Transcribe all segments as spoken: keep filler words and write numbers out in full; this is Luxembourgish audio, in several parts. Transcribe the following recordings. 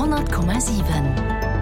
hundert Komma sieben.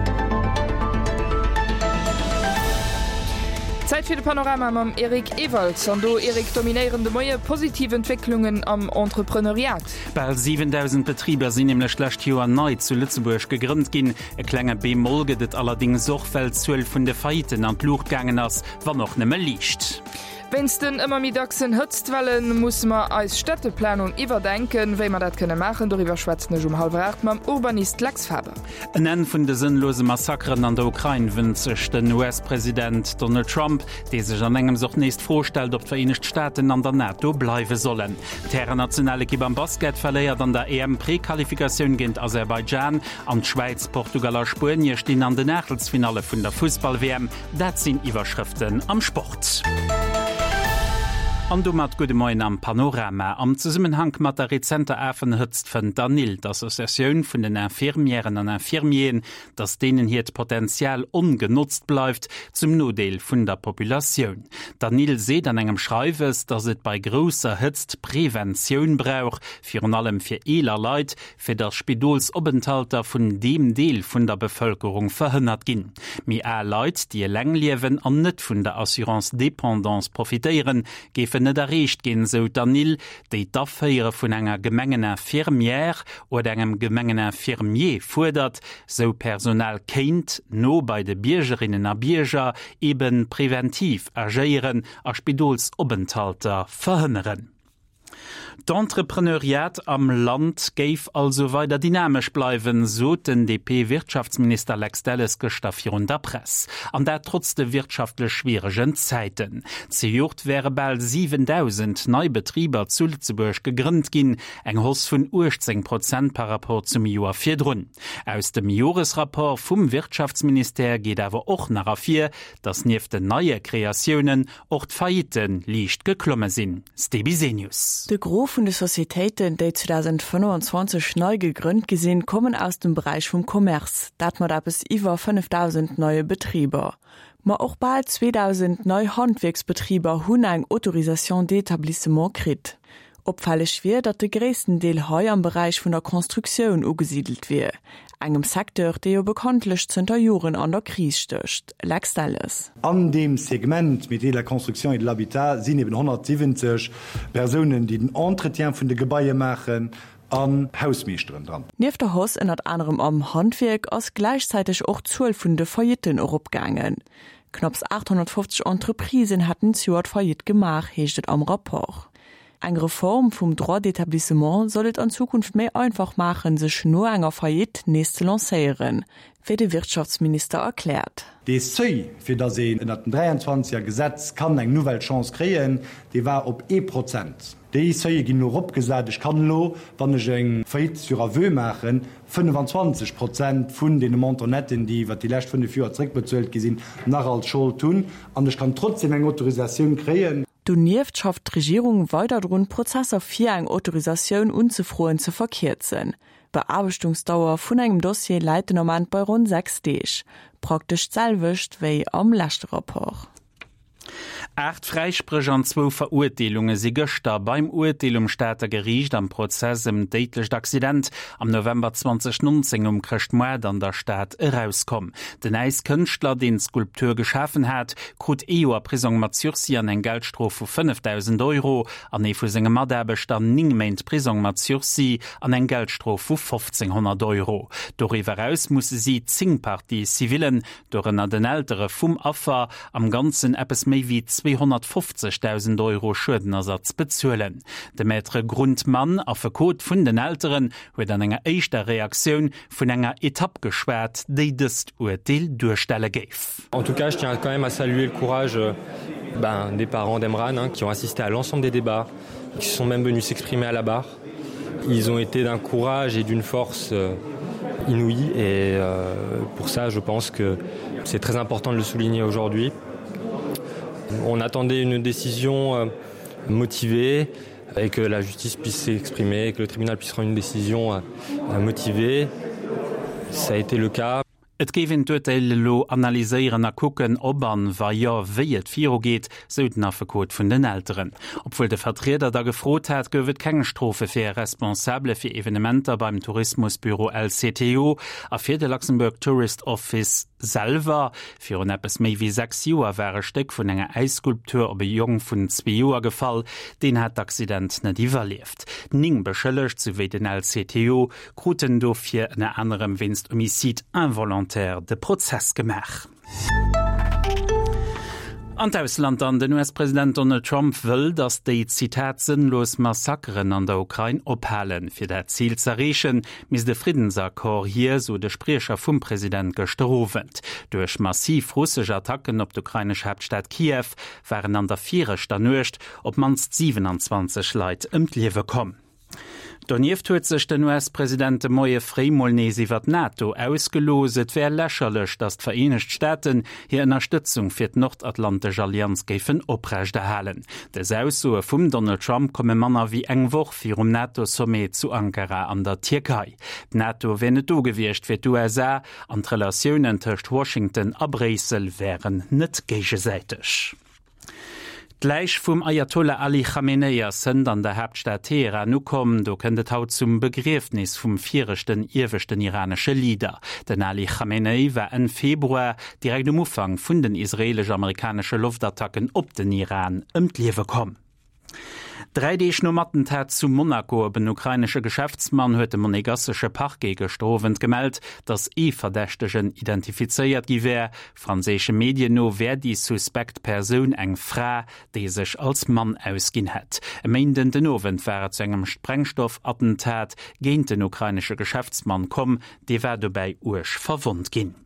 Zeit für de Panorama am Erik Ewald an do Erik dominierende neue positive Entwicklungen am Entrepreneuriat. Bald siebentausend Betrieber sind im schlecht Joer neu zu Lützeburg gegrünnt gin. E klenger Bemol gedet allerdings Sorgfeld zwölf vun de Feiten an Luchtgangen ass, war noch nimme liicht. Wenn's den immer mit Dachsen Hütztwellen muss man als Städteplanung überdenken, wie man das können machen. Darüber schwätzen wir um halb acht mit Urbanist Lex Faber. Ein Ende von den sinnlosen Massakren an der Ukraine wünscht sich den U S-Präsident Donald Trump, der sich an engem so nächst vorstellt, ob die Vereinigten Staaten an der NATO bleiben sollen. Die nationale Equipe am Basket verliert an der E M-Präqualifikation gegen Aserbaidschan. An die Schweiz, Portugal und Spanien stehen an den Achtelfinale von der Fußball-W M. Das sind Überschriften am Sport. An du mat gute Moin am Panorama. Am Zusammenhang mat der rezenter Äfen hëtzt vun Danil, d'Assoziatioun vun den Infirmieren an Infirmien, dass denen hier Potenzial ungenutzt bleibt, zum Nodeel vun der Populationun. Danil seht an engem Schreiwes, dass et bei grosser Hëtzt Prävention brauch, fir an allem fir eler Leiit, fir der Spidolsopenthalter vun dem Deel vun der Bevölkerung verhënnert ginn. Mi a Leiit, die Längliewen an net vun der Assurance Dependance profitieren, gefen net erreicht gin so Danil, déi d'Afféiere vun enger gemengener Firmier oder engem gemengener Firmier fordert, so Personal kennt no bei de Biergerinnen a Bierger eben präventiv agieren a Spidolsopenthalter verhënneren. D'Entrepreneuriat am Land geif also weiter dynamisch bleiben, so den D P-Wirtschaftsminister Lex Delles gestaffiert der Presse. An der trotz der wirtschaftlich schwierigen Zeiten. Zejurt wäre bald siebentausend Neubetrieber zu Lützeburg gegründet gin, eng Hoss von achtzehn Prozent par rapport zum Jahr vierdrun. Aus dem Jahresrapport vom Wirtschaftsminister geht aber auch nach vier, dass neben den neue Kreationen auch die Failliten leicht geklommen sind. Stebisenius. De Gros von de Societäten, die zwanzig fünfundzwanzig neu gegründet gesehen, kommen aus dem Bereich vom Kommerz. Dat mat ab es über fünftausend neue Betrieber. Ma auch bald zweitausend neue Handwerksbetrieber hun eng Autorisation d'Etablissement krit. Opfallech wie, dat de größten Deel heu am Bereich von der Konstruktion ugesiedelt wie. Engem Sektor, der jo bekanntlich zunter Juren an der Krise stöcht. Lex Delles. An dem Segment mit der Konstruktion et de l'Habitat sind eben hundertsiebzig Personen, die den Entretien von de Gebäude machen, an Hausmeesteren dran. Neben der Haus unter anderem am Handwerk aus gleichzeitig auch zwölf von de Failliten opgegangen. Knapp achthundertfünfzig Entreprisen hatten zu Fayit gemacht, hechtet am Rapport. Eine Reform vom Droit d'Etablissement sollte in Zukunft mehr einfach machen, sich nur enger Fayit nächst zu lancieren, wie der Wirtschaftsminister erklärt. Die Seuil, für das sie in dem dreiundzwanziger Gesetz kann eine neue Chance kreieren, die war auf ein Prozent. Die Seuil ging nur abgesagt, ich kann nur, wenn ich ein Fayit sur Aveu machen, fünfundzwanzig Prozent von den Montonetten, die die letzten fünf Jahre zurückbezahlt sind, nach als Schuld tun. Und ich kann trotzdem eine Autorisation kreieren. Dunieft schafft die Regierung weiter drin, Prozesse für eine Autorisation unzufrohen zu verkürzen. Bearbeitungsdauer von einem Dossier leitet im Moment bei rund sechs Tagen. Praktisch selwischt wie am letzten Rapport. Acht Freisprüche an zwei Verurteilungen sind gestern beim Urteil um Staatsgericht am Prozess im tödlichen Accident am November zwanzig neunzehn um Christmord an der Stadt herauskommen. Der neue Künstler, den Skulptur geschaffen hat, kriegt E U a Prison mit Sursis an eine Geldstrafe von fünftausend Euro, an eine von seinen Mitarbeitern neun Monate Prison mit Sursis an eine Geldstrafe von fünfzehnhundert Euro. Darüber hinaus müssen sie zehn Partie Zivilen durch einen den Älteren vom Opfer am Ganzen etwas mehr wie zweihundertfünfzigtausend Euro Schuldenersatz bezahlen. Der Maître Grundmann auf der Code von den Älteren wird an einer ersten Reaktion von einer Etappe geschwärzt, die das Urteil durchstellen gave. En tout cas, je tiens quand même à saluer le courage ben, des parents d'Emran hein, qui ont assisté à l'ensemble des débats, qui sont même venus s'exprimer à la barre. Ils ont été d'un courage et d'une force euh, inouïe et euh, pour ça, je pense que c'est très important de le souligner aujourd'hui. On attendait une décision motivée et que la justice puisse s'exprimer, que le tribunal puisse rendre une décision motivée. Ça a été le cas. Et gewinn d'Urteile lo analyseieren a kucken ob an war ja wie et Viro geht, souten afekot vun den Älteren. Obwohl de Vertreter da gefrot hat, gowet keng Strophe fir responsable fir Evenementer beim Tourismusbüro L C T O a fir de Luxemburg Tourist Office selber. Fir un Appppes méi wie sechs Joer wäre Steck vun enger Eisskulptur op e Jong vun zwei Joer gefall, den hat d'Accident net iwwerlieft. Ning beschëllecht zuwéi den L C T O, kruten do fir en anderem winst Homicid involontär de Prozess gemach. An d'Ausland an den U S-Präsident Donald Trump wëll, dats déi Zitat sinnlos Massakeren an der Ukraine ophalen. Fir dat Ziel zerrechen mis de Friedensakkor hier so de Sprecher vum Präsident gestorowent. Durch massiv russische Attacken op d'ukrainesch Hauptstadt Kiew waren an der Vierech danuercht, op manst siebenundzwanzig Leiit ëm d'Liewe kom. Donieft huet sech den U S-Präsident Moie Freimolnesi iwwer NATO ausgeloset, wär lächerlech, dat d'Vereenigte Staaten hier Unterstützung fir d' Nordatlantische Allianz géiffen oprecht erhalen. Des Aussue vum Donald Trump komme Manner wie eng woch fir um NATO-Sommet zu Ankara an der Türkei. NATO wär net dogewircht fir d'U S A an d'Relationioen tëcht Washington a Brüssel wären net gegesäiteg. Gleich vum Ayatollah Ali Khamenei sind an der Hauptstadt Teheran nu kommen, do kënnet haut zum Begräfnis vum vierchten irwechten iranische Lieder. Den Ali Khamenei war en Februar direkt am Ufang vun den israelisch-amerikanische Luftattacken op den Iran ëm d'Liewe kom. drei D-Schnummattentat zu Monaco, ben ukrainische Geschäftsmann huet dem monegassische Parquet gestorwen gemeldt, dass e Verdächtegen identifiziert gewär. Französische Medien no wär die suspekt Person eng Fra, die sich als Mann ausgin het. Meinden den Owen war zu engem Sprengstoffattentat gegen den ukrainische Geschäftsmann kom, die wär dabei ursch verwundt gin.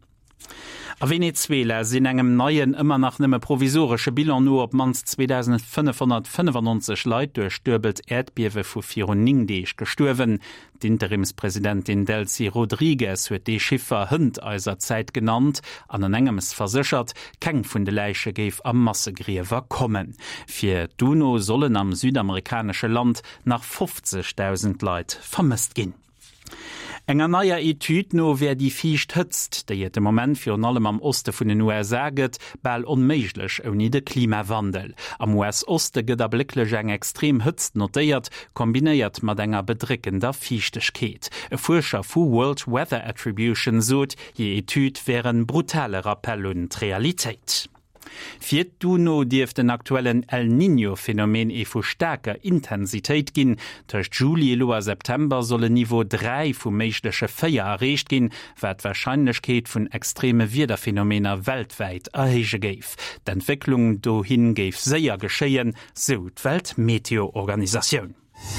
A Venezuela sinn engem neien immer nach nëmme provisorsche Bilan no op mans zweitausendfünfhundertfünfundneunzig Leiit durch stürbelt Erdbiewe vu Fironingdeich gesturwen. D'Interimspräsidentin Delcy Rodriguez huet de Schiffer hënd eiser Zeit genannt, an en engemes versichert, keng vun de Leiche géif am Massegriewer kommen. Fir Duno sollen am südamerikanische Land nach fünfzigtausend Leiit vermisst ginn. Enger naier Etüd no wer die Fiicht hëtzt, déi et de Moment fir an allem am Oste vun den U S A gëtt, ball onméiglech oni de Klimawandel. Am U S-Oste gëtt a blicklech eng extrem hëtzt notéiert, kombinéiert mat enger bedrickender Fiichtechkeet. E Forscher vu World Weather Attribution sot, je Etüd wären brutale Rappell und Realitéit. Fir Duno dief den aktuellen El Niño-Phänomen e vu starker Intensitéit ginn. Tëcht Juli lo a September solle Niveau drei vum méiglesche Féier errecht ginn, wär d'Wahrscheinlechkeet vun extreme Wiederphänomener weltweit erhege géif. D'Entwicklung dohin géif séier geschéien, so d'Weltmeteororganisaioun.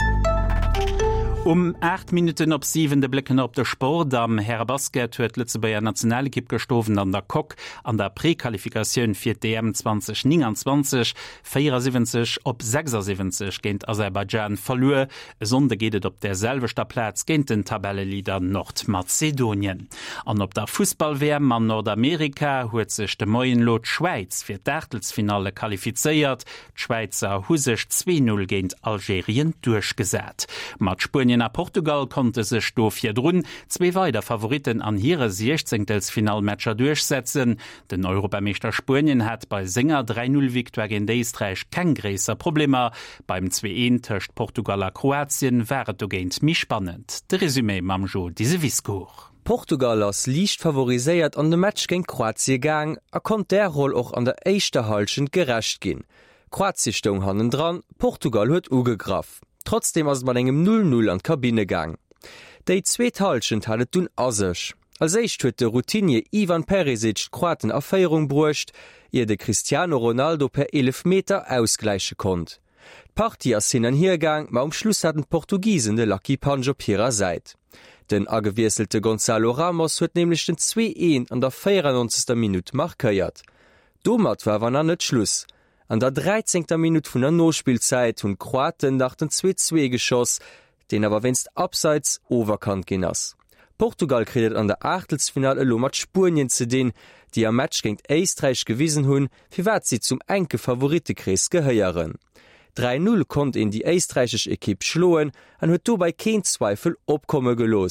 Um acht Minuten op sieben de Blicken op der Sport am Herr Basket huet Lützebauer Nationalkipp gestoven an der Kok an der Präqualifikation fir D M zwanzig neunundzwanzig vierundsiebzig op sechsundsiebzig géint Aserbaidschan verlue. Sonde gehtet op derselvechter Platz géint den Tabellelieder Nordmazedonien. An op der Fußball-W M an Nordamerika huet sech de Moien Lot Schweiz fir d'Achtelsfinale qualifizeiert. D'Schweizer hu sech zwei null géint Algerien durchgesät. Mat Spanien a Portugal konnte sech do fir drun zwei weiter Favoriten an hire sechzehntelfinalmatcher durchsetzen. Den Europameister Spanien hat bei Sänger drei null Victoire gegen Österreich kein gräser Probleme. Beim zwei eins töcht Portugal a Kroatien wäret do géint mi spannend. De Resümé mam Jo diese Wiskour. Portugal ass liicht favoriséiert an de Match gegen Kroatie gang, er konnt der Roll och an der éischter Halschen gerecht gin. Kroatiestung hannen dran, Portugal huet ugegraf. Trotzdem ass man engem null null an Kabine gang. Dei zweet Halschen halet dun asech. Als eicht huet de Routinier Ivan Perisic Kroaten Aféierung bruecht, ihr de Cristiano Ronaldo per elf Meter ausgleiche konnt. Party as hinnen Hiergang, ma um Schluss hat den Portugiesen de Lucky Punch op ihrer Seit. Den awieselte Gonzalo Ramos huet nämlich den zwei eins an der vierundneunzigster Minute markéiert. Domat war wann an net Schluss. An der dreizehnter Minute vun der Nospielzeit hunn Kroaten nach den zwei zwei geschoss, den awer wennst abseits overkant gin ass. Portugal kredet an der Achtelsfinale lo mat Spurien ze den, die am Match géint Éistreich gewiesen hunn, fir wat sie zum enke Favoritekrees geheieren. drei null konnt in die éistreichech Ekipp schloen, an huet dobei kein Zweifel opkomme gelos.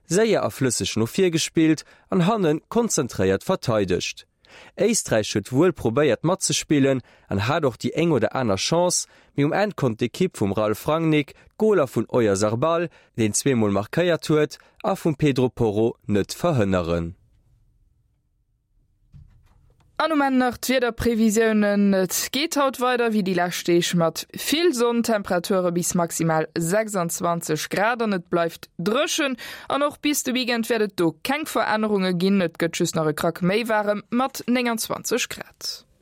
säier a flüssig no vier gespielt an hannen konzentriiert verteidigt. Eistreich huet wohl probéiert mat ze spielen an hat doch die eng oder aner Chance, wie um en kont de Kipp vum Ralf Rangnick, Goler vun Euer Sarbal, den zweemal markéiert huet, a vum Pedro Porro net verhënneren. Anmänner wieder Prävisionen et geht haut weiter wie die Lastech mat viel Sonntemperature bis maximal sechsundzwanzig Grad an net bleibt drschen an noch bis du wiegend werdet du keng Veränderungen gin net gëtschs nach Krack méi waren mat neunundzwanzig Grad.